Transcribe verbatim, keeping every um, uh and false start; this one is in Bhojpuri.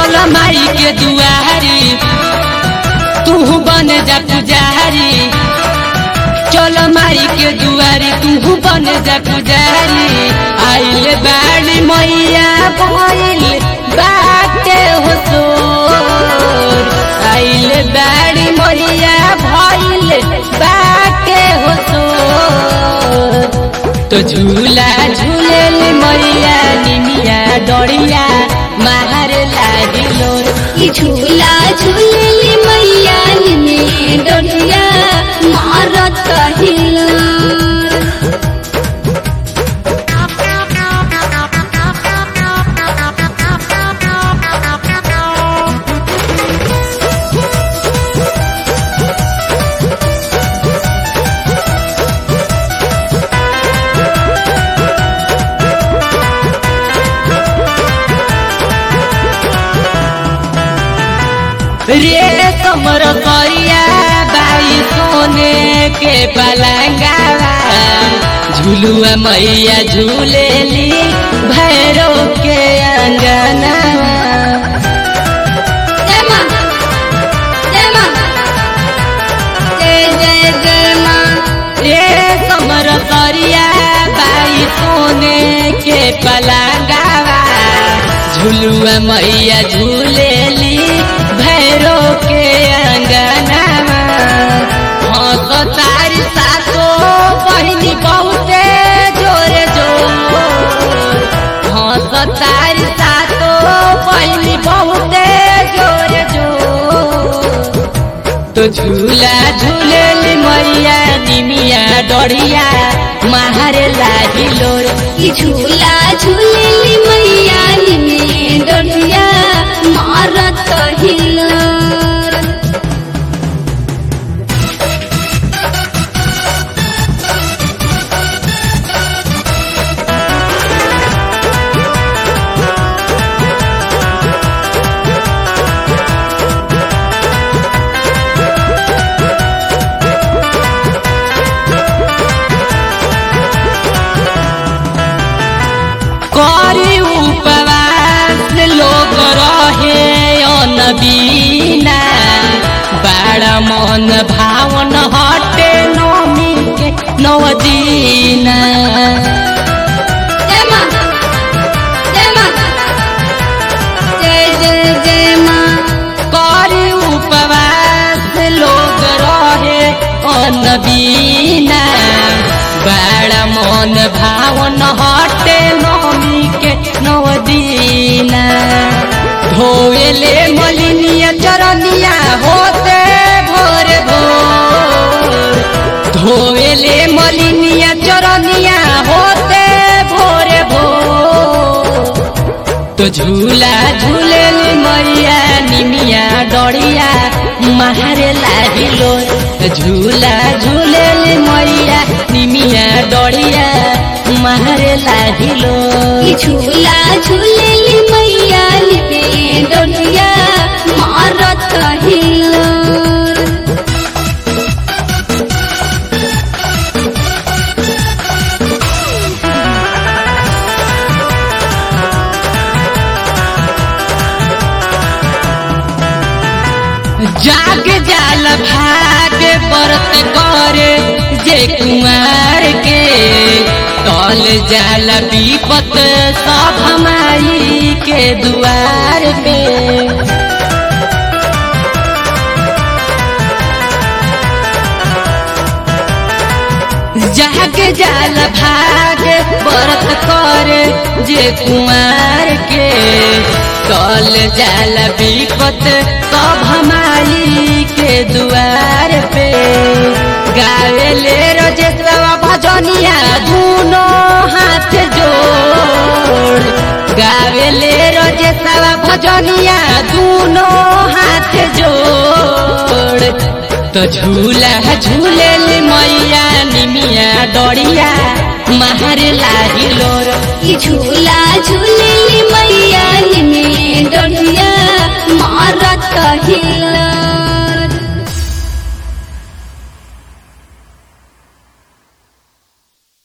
चल माई के दुआरी तू बन जा पुजारी, चल माई के दुआरी तू बन जा पुजारी। आइले बाड़ी मैया भइल बाटे हो सोर, आइले बाड़ी मैया भइल बाटे हो सोर। तो झूला झूलेल मैया निमिया डोरिया मार लागिलो, झूला झूलेली मैया निमिया डोरिया मारत कहिलो। रे कमर करिया बाई सोने के पलंगावा, झूलुआ मैया झूलेली भैरव के अंगनावा। जय मां जय मां जय जय जय मां। रे कमर करिया बाई सोने के पलंगावा, झूलुआ मैया झूलेली भैरो के अंगनावा। हंस तारी सासो बहिनी बहुते जोरे जोर, हंस तारी सासो बहिनी बहुते जोरे जोर। तो झूला झूलेली मैया निमिया डोरिया मारे लागिलो, झूला झूलेली मैया निमिया डोरिया मारत कहिलो। करी उपवास लोग रहे अनबीना, बड़ा मन भावन हटे नौमी के नौ दीना। जय मां जय मां जय जय जय मां। करी उपवास लोग रहे अनबीना, बड़ा मन भावन हटे नौमी के नौ दीना। धोएले मलिनिया चरनिया होते भोर भोर, धोएले मलिनिया चरनिया होते भोर भोर। तो झूला झूलेली मैया निमिया डोरिया मारे लागिलो, झूला झूलेली मैया निमिया डोरिया मारे लागिलो। झूला झूलेली मैया निमिया डोरिया मारत कहिलो। जाग जाल भाग व्रत करे जे कुमार के, टल जाल विपत सब माई के दुआर पे। जाग जाल भाग व्रत करे जे कुमार के, टल जाल विपत सब माई के दुआर पे। गावेले रजेशवा भजनिया दुनो हाथ जोड़, गावेले रजेशवा भजनिया दुनो हाथ जोड़। तो झूला झूलेली मैया निमिया डोरिया मारे लागिलो, झूला झूलेली मैया निमिया डोरिया मारत कहिलो।